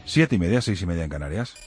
7:30, 6:30 en Canarias.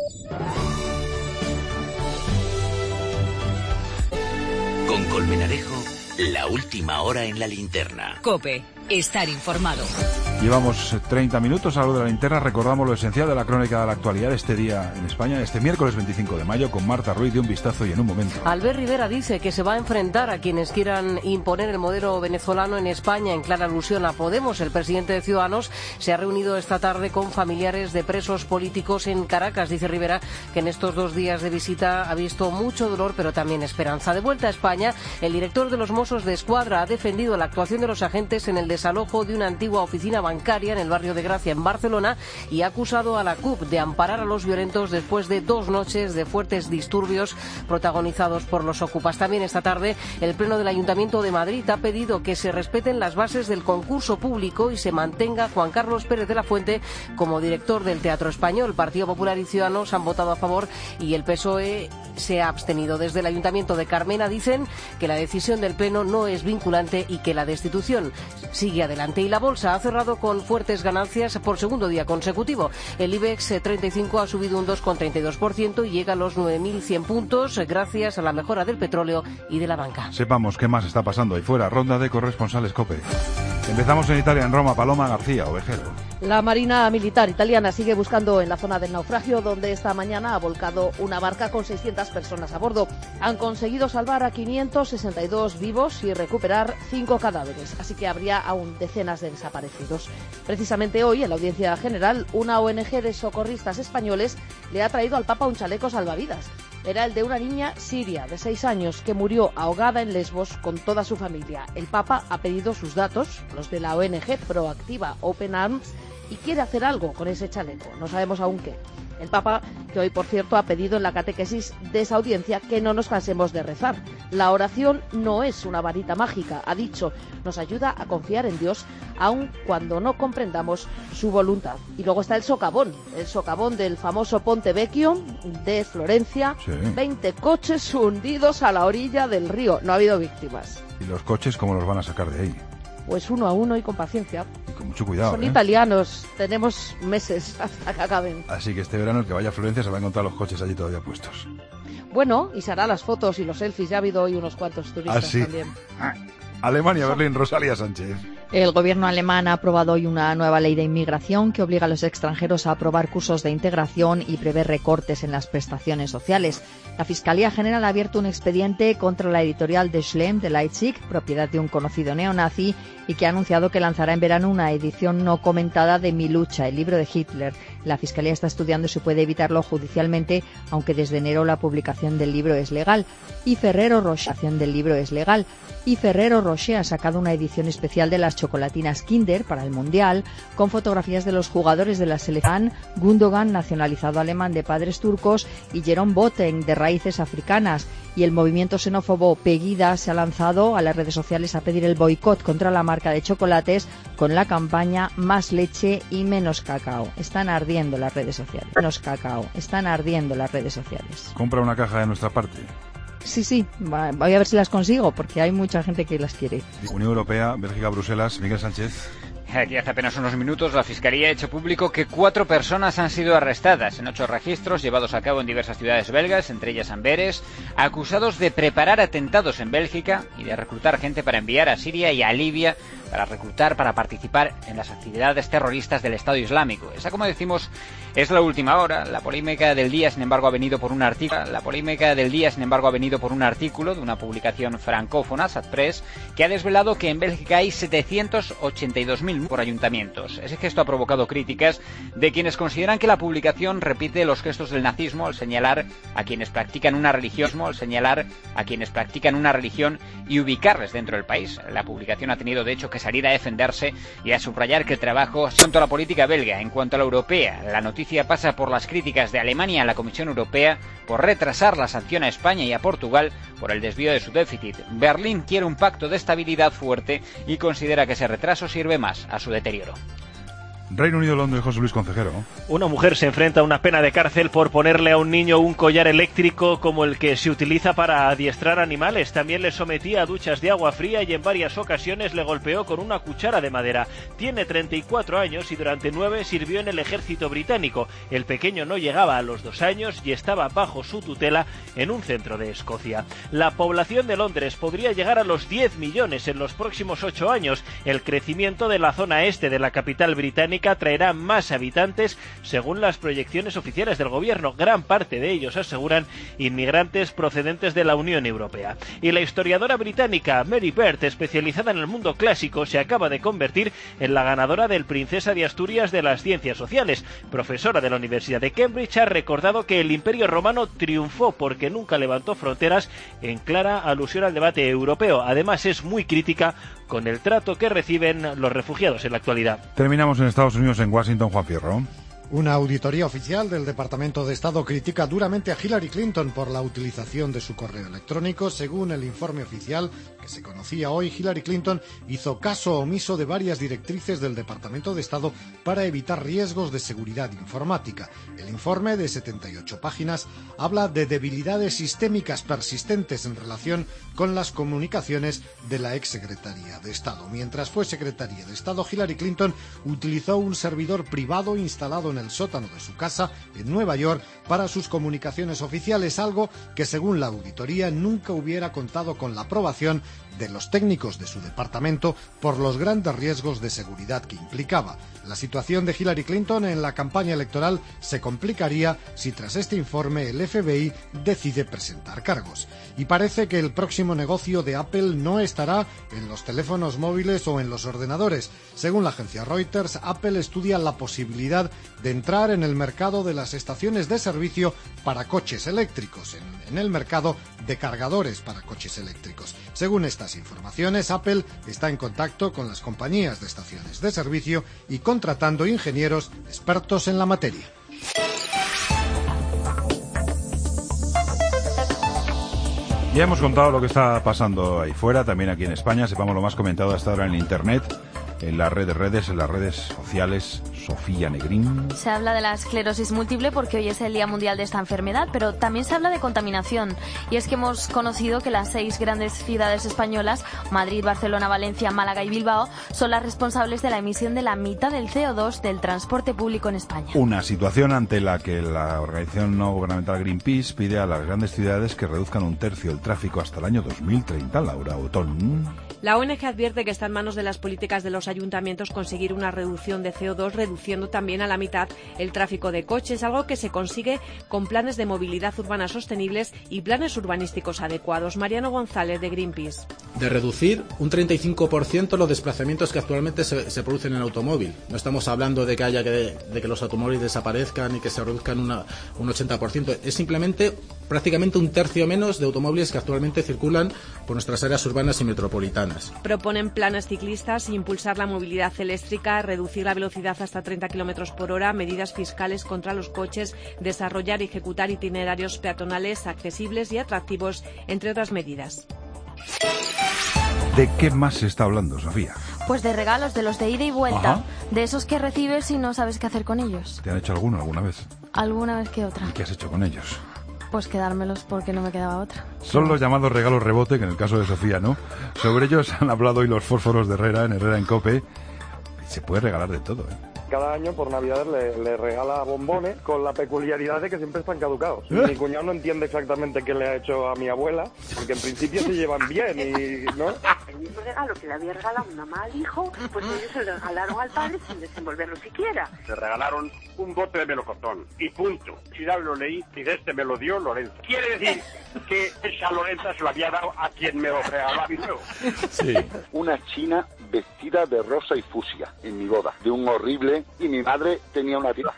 Con Colmenarejo, la última hora en la linterna. COPE, estar informado. Llevamos 30 minutos a lo de la linterna. Recordamos lo esencial de la crónica de la actualidad de este día en España, este miércoles 25 de mayo, con Marta Ruiz de Un Vistazo y en un momento. Albert Rivera dice que se va a enfrentar a quienes quieran imponer el modelo venezolano en España, en clara alusión a Podemos. El presidente de Ciudadanos se ha reunido esta tarde con familiares de presos políticos en Caracas. Dice Rivera que en estos 2 días de visita ha visto mucho dolor, pero también esperanza. De vuelta a España, el director de los Mossos de Escuadra ha defendido la actuación de los agentes en el desalojo de una antigua oficina bancaria en el barrio de Gracia, en Barcelona, y ha acusado a la CUP de amparar a los violentos después de 2 noches de fuertes disturbios protagonizados por los ocupas. También esta tarde, el Pleno del Ayuntamiento de Madrid ha pedido que se respeten las bases del concurso público y se mantenga Juan Carlos Pérez de la Fuente como director del Teatro Español. Partido Popular y Ciudadanos han votado a favor y el PSOE se ha abstenido. Desde el Ayuntamiento de Carmena dicen que la decisión del Pleno no es vinculante y que la destitución sigue adelante. Y la bolsa ha cerrado con fuertes ganancias por segundo día consecutivo. El IBEX 35 ha subido un 2,32% y llega a los 9.100 puntos gracias a la mejora del petróleo y de la banca. Sepamos qué más está pasando ahí fuera. Ronda de corresponsales COPE. Empezamos en Italia, en Roma. Paloma García, Ovejero. La Marina Militar italiana sigue buscando en la zona del naufragio, donde esta mañana ha volcado una barca con 600 personas a bordo. Han conseguido salvar a 562 vivos y recuperar 5 cadáveres, así que habría aún decenas de desaparecidos. Precisamente hoy, en la Audiencia General, una ONG de socorristas españoles le ha traído al Papa un chaleco salvavidas. Era el de una niña siria de 6 años que murió ahogada en Lesbos con toda su familia. El Papa ha pedido sus datos, los de la ONG proactiva Open Arms, y quiere hacer algo con ese chaleco. No sabemos aún qué. El Papa, que hoy, por cierto, ha pedido en la catequesis de esa audiencia que no nos cansemos de rezar. La oración no es una varita mágica, ha dicho. Nos ayuda a confiar en Dios, aun cuando no comprendamos su voluntad. Y luego está el socavón del famoso Ponte Vecchio de Florencia. Sí. 20 coches hundidos a la orilla del río. No ha habido víctimas. ¿Y los coches cómo los van a sacar de ahí? Pues uno a uno y con paciencia. Y con mucho cuidado. Son italianos, tenemos meses hasta que acaben. Así que este verano el que vaya a Florencia se va a encontrar los coches allí todavía puestos. Bueno, y se hará las fotos y los selfies. Ya ha habido hoy unos cuantos turistas también. Alemania, Berlín, Rosalía Sánchez. El gobierno alemán ha aprobado hoy una nueva ley de inmigración que obliga a los extranjeros a aprobar cursos de integración y prevé recortes en las prestaciones sociales. La Fiscalía General ha abierto un expediente contra la editorial de Schlemm de Leipzig, propiedad de un conocido neonazi, y que ha anunciado que lanzará en verano una edición no comentada de Mi lucha, el libro de Hitler. La Fiscalía está estudiando si puede evitarlo judicialmente, aunque desde enero la publicación del libro es legal. Y Ferrero Rocher ha sacado una edición especial de las chocolatinas Kinder para el Mundial, con fotografías de los jugadores de la selección, Gundogan, nacionalizado alemán de padres turcos, y Jerome Boateng, de raíces africanas. Y el movimiento xenófobo Pegida se ha lanzado a las redes sociales a pedir el boicot contra la marca de chocolates con la campaña Más leche y menos cacao. Están ardiendo las redes sociales. Compra una caja de nuestra parte. Sí, voy a ver si las consigo, porque hay mucha gente que las quiere. Unión Europea, Bélgica, Bruselas, Miguel Sánchez. Aquí hace apenas unos minutos la Fiscalía ha hecho público que 4 personas han sido arrestadas en 8 registros llevados a cabo en diversas ciudades belgas, entre ellas Amberes, acusados de preparar atentados en Bélgica y de reclutar gente para enviar a Siria y a Libia para participar en las actividades terroristas del Estado Islámico. Esa, como decimos, es la última hora. La polémica del día, sin embargo, ha venido por un artículo de una publicación francófona, Satpress, que ha desvelado que en Bélgica hay 782.000 por ayuntamientos. Ese gesto ha provocado críticas de quienes consideran que la publicación repite los gestos del nazismo al señalar a quienes practican una religión y ubicarles dentro del país. La publicación ha tenido, de hecho, que salir a defenderse y a subrayar que el trabajo en cuanto a la política belga. En cuanto a la europea, la noticia pasa por las críticas de Alemania a la Comisión Europea por retrasar la sanción a España y a Portugal por el desvío de su déficit. Berlín quiere un pacto de estabilidad fuerte y considera que ese retraso sirve más a su deterioro. Reino Unido, Londres, José Luis Concejero. Una mujer se enfrenta a una pena de cárcel por ponerle a un niño un collar eléctrico como el que se utiliza para adiestrar animales. También le sometía a duchas de agua fría y en varias ocasiones le golpeó con una cuchara de madera. Tiene 34 años y durante 9 sirvió en el ejército británico. El pequeño no llegaba a los 2 años y estaba bajo su tutela en un centro de Escocia. La población de Londres podría llegar a los 10 millones en los próximos 8 años. El crecimiento de la zona este de la capital británica traerá más habitantes según las proyecciones oficiales del gobierno. Gran parte de ellos, aseguran, inmigrantes procedentes de la Unión Europea. Y la historiadora británica Mary Beard, especializada en el mundo clásico, se acaba de convertir en la ganadora del Princesa de Asturias de las Ciencias Sociales. Profesora de la Universidad de Cambridge, ha recordado que el Imperio Romano triunfó porque nunca levantó fronteras, en clara alusión al debate europeo. Además, es muy crítica con el trato que reciben los refugiados en la actualidad. Terminamos en Estados Unidos, en Washington, Juan Fierro. Una auditoría oficial del Departamento de Estado critica duramente a Hillary Clinton por la utilización de su correo electrónico. Según el informe oficial que se conocía hoy, Hillary Clinton hizo caso omiso de varias directrices del Departamento de Estado para evitar riesgos de seguridad informática. El informe, de 78 páginas, habla de debilidades sistémicas persistentes en relación con las comunicaciones de la exsecretaría de Estado. Mientras fue secretaria de Estado, Hillary Clinton utilizó un servidor privado instalado en el sótano de su casa en Nueva York para sus comunicaciones oficiales, algo que según la auditoría nunca hubiera contado con la aprobación de los técnicos de su departamento por los grandes riesgos de seguridad que implicaba. La situación de Hillary Clinton en la campaña electoral se complicaría si tras este informe el FBI decide presentar cargos. Y parece que el próximo negocio de Apple no estará en los teléfonos móviles o en los ordenadores. Según la agencia Reuters, Apple estudia la posibilidad de entrar en el mercado de las estaciones de servicio para coches eléctricos, en el mercado de cargadores para coches eléctricos. Según estas informaciones, Apple está en contacto con las compañías de estaciones de servicio y contratando ingenieros expertos en la materia. Ya hemos contado lo que está pasando ahí fuera, también aquí en España. Sepamos lo más comentado hasta ahora en Internet, en las redes sociales. Sofía Negrín. Se habla de la esclerosis múltiple porque hoy es el Día Mundial de esta enfermedad, pero también se habla de contaminación. Y es que hemos conocido que las 6 grandes ciudades españolas, Madrid, Barcelona, Valencia, Málaga y Bilbao, son las responsables de la emisión de la mitad del CO2 del transporte público en España. Una situación ante la que la organización no gubernamental Greenpeace pide a las grandes ciudades que reduzcan 1/3 el tráfico hasta el año 2030. Laura Otón. La ONG advierte que está en manos de las políticas de los ayuntamientos conseguir una reducción de CO2, reduciendo también a la mitad el tráfico de coches, algo que se consigue con planes de movilidad urbana sostenibles y planes urbanísticos adecuados. Mariano González, de Greenpeace. De reducir un 35% los desplazamientos que actualmente se producen en el automóvil. No estamos hablando de que los automóviles desaparezcan y que se reduzcan un 80%. Es simplemente prácticamente 1/3 menos de automóviles que actualmente circulan por nuestras áreas urbanas y metropolitanas. Proponen planes ciclistas, impulsar la movilidad eléctrica, reducir la velocidad hasta 30 km por hora, medidas fiscales contra los coches, desarrollar y ejecutar itinerarios peatonales accesibles y atractivos, entre otras medidas. ¿De qué más se está hablando, Sofía? Pues de regalos, de los de ida y vuelta. Ajá. De esos que recibes y no sabes qué hacer con ellos. ¿Te han hecho alguno alguna vez? Alguna vez que otra. ¿Y qué has hecho con ellos? Pues quedármelos porque no me quedaba otra. Son los llamados regalos rebote, que en el caso de Sofía no. Sobre ellos han hablado hoy los fósforos de Herrera en COPE. Se puede regalar de todo, ¿eh? Cada año por Navidad le regala bombones con la peculiaridad de que siempre están caducados. Mi cuñado no entiende exactamente qué le ha hecho a mi abuela, porque en principio se llevan bien y ¿no? El mismo regalo que le había regalado una mamá al hijo, pues ellos se lo regalaron al padre sin desenvolverlo siquiera. Le regalaron un bote de melocotón y punto. Si ya lo leí, y de este me lo dio Lorenzo. Quiere decir que esa Lorenza se lo había dado a quien me lo regaló a mí nuevo. Sí. Una china vestida de rosa y fucsia en mi boda, de un horrible, y mi madre tenía una tienda,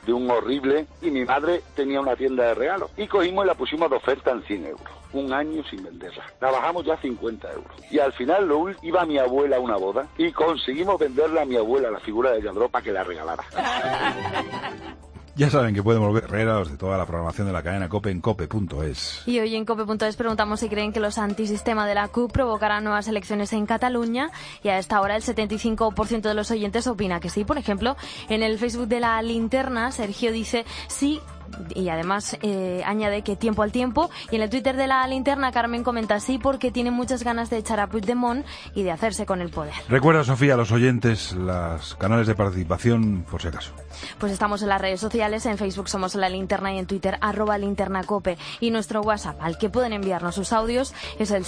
de regalos, y cogimos y la pusimos de oferta en 100 euros, un año sin venderla, la bajamos ya a 50 euros, y al final iba mi abuela a una boda, y conseguimos venderle a mi abuela la figura de Yandro para que la regalara. Ya saben que pueden volver herreros de toda la programación de la cadena COPE en cope.es. Y hoy en cope.es preguntamos si creen que los antisistema de la CUP provocarán nuevas elecciones en Cataluña, y a esta hora el 75% de los oyentes opina que sí. Por ejemplo, en el Facebook de La Linterna, Sergio dice sí, y además añade que tiempo al tiempo. Y en el Twitter de La Linterna, Carmen comenta sí porque tiene muchas ganas de echar a Puigdemont y de hacerse con el poder. Recuerda, Sofía, a los oyentes los canales de participación, por si acaso. Pues estamos en las redes sociales, en Facebook somos La Linterna y en Twitter @linternacope. Y nuestro WhatsApp, al que pueden enviarnos sus audios, es el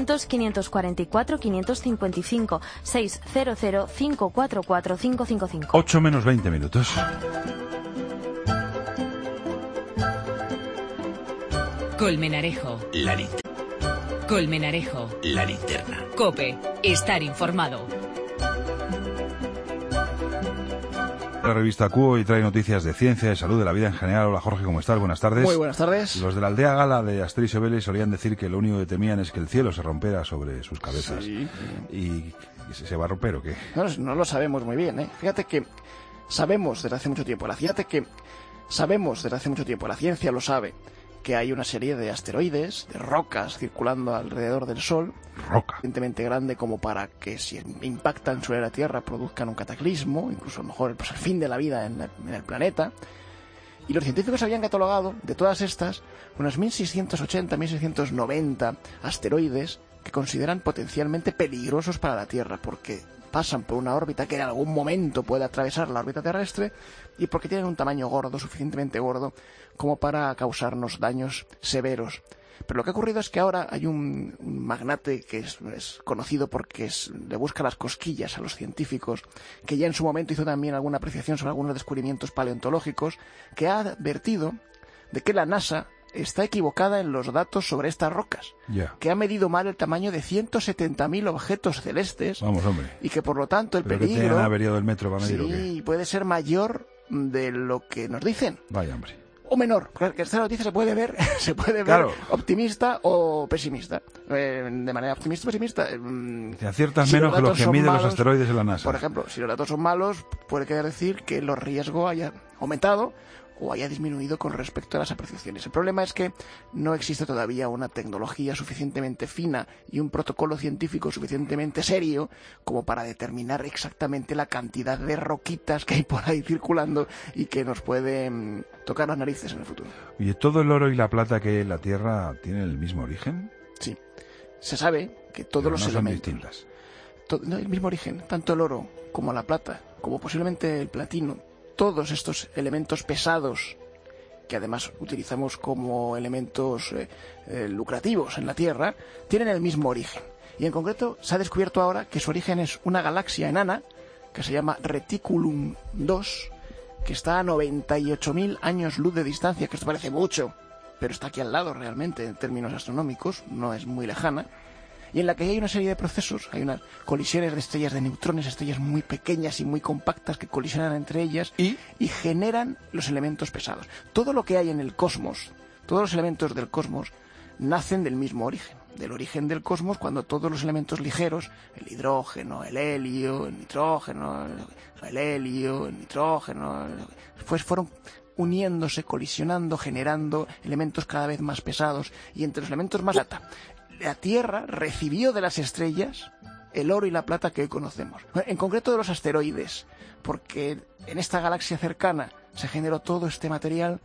600-544-555, 600-544-555. 8 menos 20 minutos. Colmenarejo. La linterna. Colmenarejo. La linterna. COPE. Estar informado. La revista Q y trae noticias de ciencia, de salud, de la vida en general. Hola Jorge, ¿cómo estás? Buenas tardes. Muy buenas tardes. Los de la aldea gala de Asterix y Obelix solían decir que lo único que temían es que el cielo se rompiera sobre sus cabezas. Sí. ¿Y se va a romper o qué? No lo sabemos muy bien, ¿eh? Fíjate que sabemos desde hace mucho tiempo, la ciencia lo sabe, que hay una serie de asteroides, de rocas circulando alrededor del Sol, suficientemente grande como para que si impactan sobre la Tierra produzcan un cataclismo, incluso a lo mejor pues, el fin de la vida en el planeta. Y los científicos habían catalogado de todas estas unos 1.680, 1.690 asteroides que consideran potencialmente peligrosos para la Tierra, porque pasan por una órbita que en algún momento puede atravesar la órbita terrestre y porque tienen un tamaño gordo, suficientemente gordo, como para causarnos daños severos. Pero lo que ha ocurrido es que ahora hay un magnate que es conocido porque le busca las cosquillas a los científicos, que ya en su momento hizo también alguna apreciación sobre algunos descubrimientos paleontológicos, que ha advertido de que la NASA está equivocada en los datos sobre estas rocas, que ha medido mal el tamaño de 170.000 objetos celestes. Vamos, hombre. Y que por lo tanto el peligro... ¿Que tienen averiado el metro para medir o qué? Puede ser mayor de lo que nos dicen. Vaya, hombre. O menor, porque esta noticia se puede ver claro, optimista o pesimista. De manera optimista o pesimista. Te aciertas menos que lo que miden los asteroides en la NASA. Por ejemplo, si los datos son malos, puede querer decir que los riesgos hayan aumentado o haya disminuido con respecto a las apreciaciones. El problema es que no existe todavía una tecnología suficientemente fina y un protocolo científico suficientemente serio como para determinar exactamente la cantidad de roquitas que hay por ahí circulando y que nos pueden tocar las narices en el futuro. ¿Y todo el oro y la plata que hay en la Tierra tienen el mismo origen? Sí. Se sabe que todos los elementos... son distintas. No, el mismo origen, tanto el oro como la plata, como posiblemente el platino. Todos estos elementos pesados, que además utilizamos como elementos lucrativos en la Tierra, tienen el mismo origen. Y en concreto se ha descubierto ahora que su origen es una galaxia enana, que se llama Reticulum 2, que está a 98.000 años luz de distancia, que esto parece mucho, pero está aquí al lado realmente en términos astronómicos, no es muy lejana. Y en la que hay una serie de procesos, hay unas colisiones de estrellas de neutrones, estrellas muy pequeñas y muy compactas que colisionan entre ellas y generan los elementos pesados. Todo lo que hay en el cosmos, todos los elementos del cosmos, nacen del mismo origen. Del origen del cosmos, cuando todos los elementos ligeros, el hidrógeno, el helio, el nitrógeno, el helio, el nitrógeno, pues fueron uniéndose, colisionando, generando elementos cada vez más pesados. Y entre los elementos más la Tierra recibió de las estrellas el oro y la plata que hoy conocemos. En concreto de los asteroides, porque en esta galaxia cercana se generó todo este material,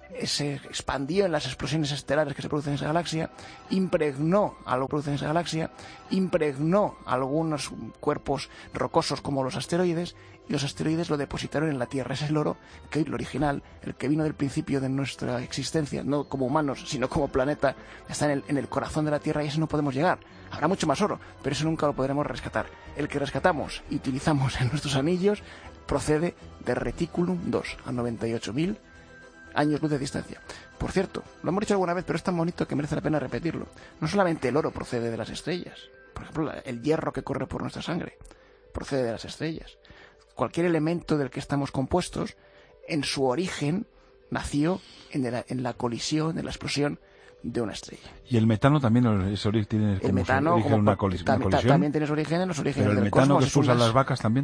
se expandió en las explosiones estelares que se producen en esa galaxia, impregnó a lo que produce en esa galaxia, impregnó algunos cuerpos rocosos como los asteroides, y los asteroides lo depositaron en la Tierra. Ese es el oro que hoy, el original, el que vino del principio de nuestra existencia, no como humanos, sino como planeta, está en el corazón de la Tierra, y ese no podemos llegar. Habrá mucho más oro, pero eso nunca lo podremos rescatar. El que rescatamos y utilizamos en nuestros anillos procede de Reticulum 2, a 98.000 años luz de distancia. Por cierto, lo hemos dicho alguna vez, pero es tan bonito que merece la pena repetirlo. No solamente el oro procede de las estrellas. Por ejemplo, el hierro que corre por nuestra sangre procede de las estrellas. Cualquier elemento del que estamos compuestos, en su origen, nació en la colisión, en la explosión de una estrella. ¿Y el metano también tiene el metano, origen una colisión? También tiene su origen en los orígenes del cosmos. ¿Pero el metano que expulsan las vacas también?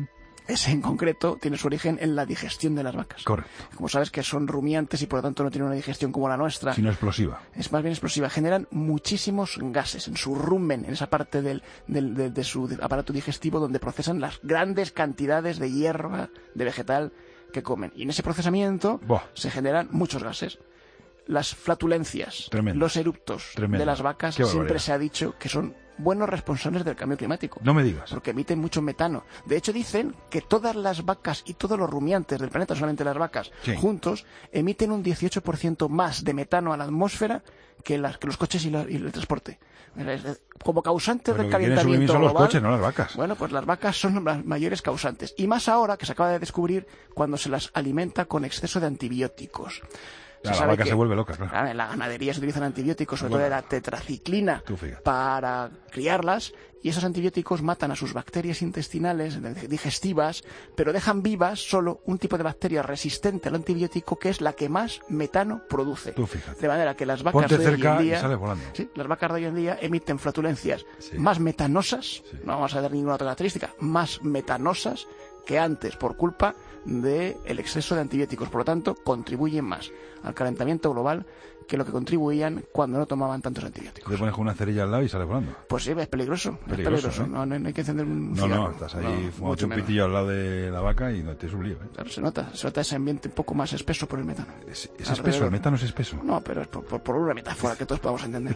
Ese en concreto tiene su origen en la digestión de las vacas. Correcto. Como sabes que son rumiantes y por lo tanto no tienen una digestión como la nuestra. Sino explosiva. Es más bien explosiva. Generan muchísimos gases en su rumen, en esa parte de su aparato digestivo donde procesan las grandes cantidades de hierba, de vegetal que comen. Y en ese procesamiento se generan muchos gases. Las flatulencias, los eruptos de las vacas siempre se ha dicho que son buenos responsables del cambio climático. No me digas. Porque emiten mucho metano. De hecho, dicen que todas las vacas y todos los rumiantes del planeta, solamente las vacas, juntos, emiten un 18% más de metano a la atmósfera que los coches y el transporte. Como causantes del calentamiento global. Son los coches, no las vacas. Bueno, pues las vacas son las mayores causantes. Y más ahora que se acaba de descubrir cuando se las alimenta con exceso de antibióticos. La vaca se vuelve loca, claro. En la ganadería se utilizan antibióticos, sobre todo la tetraciclina, para criarlas, y esos antibióticos matan a sus bacterias intestinales, digestivas, pero dejan vivas solo un tipo de bacteria resistente al antibiótico, que es la que más metano produce. De manera que las vacas de hoy en día, las vacas de hoy en día emiten flatulencias más metanosas, no vamos a dar ninguna otra característica, más metanosas que antes por culpa del exceso de antibióticos. Por lo tanto, contribuyen más al calentamiento global que lo que contribuían cuando no tomaban tantos antibióticos. Te pones con una cerilla al lado y sale volando. Pues sí, es peligroso. Es peligroso. No hay que encender un cigarro. No, estás ahí fumando un pitillo al lado de la vaca y no te es un lío. Claro, se nota ese ambiente un poco más espeso por el metano. ¿Es espeso? ¿El metano es espeso? No, pero es por una metáfora que todos podamos entender.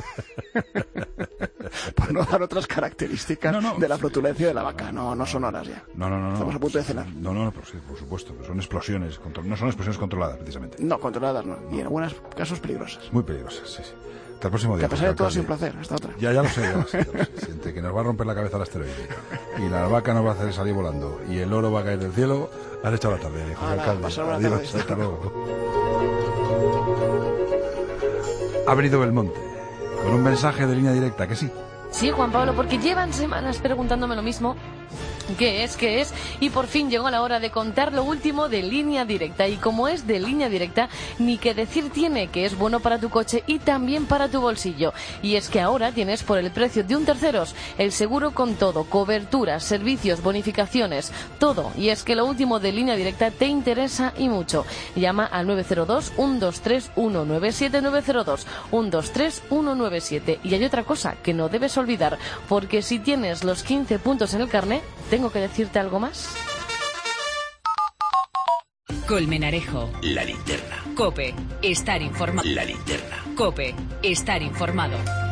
Por no dar otras características de la flatulencia de la vaca. No son horas ya. No. Estamos a punto de cenar. No, pero sí, por supuesto. Son explosiones. No son explosiones controladas, precisamente. No, controladas no. Y en algunos casos peligrosas. Muy peligrosas, sí. Hasta el próximo día. Que a pesar de todo ha sido un placer. Hasta otra. Ya lo sé. Siente que nos va a romper la cabeza el asteroide. Y la vaca nos va a hacer salir volando. Y el oro va a caer del cielo. Has echado la tarde, José Alcalde. Adiós, hasta luego. Ha venido Belmonte con un mensaje de línea directa, que sí. Sí, Juan Pablo, porque llevan semanas preguntándome lo mismo. ¿Qué es? Y por fin llegó la hora de contar lo último de Línea Directa. Y como es de Línea Directa, ni que decir tiene que es bueno para tu coche y también para tu bolsillo. Y es que ahora tienes por el precio de un terceros el seguro con todo, coberturas, servicios, bonificaciones, todo. Y es que lo último de Línea Directa te interesa y mucho. Llama al 902-123-197, 902-123-197. Y hay otra cosa que no debes olvidar, porque si tienes los 15 puntos en el carné, ¿tengo que decirte algo más? Colmenarejo. La linterna. COPE. Estar informado. La linterna. COPE. Estar informado.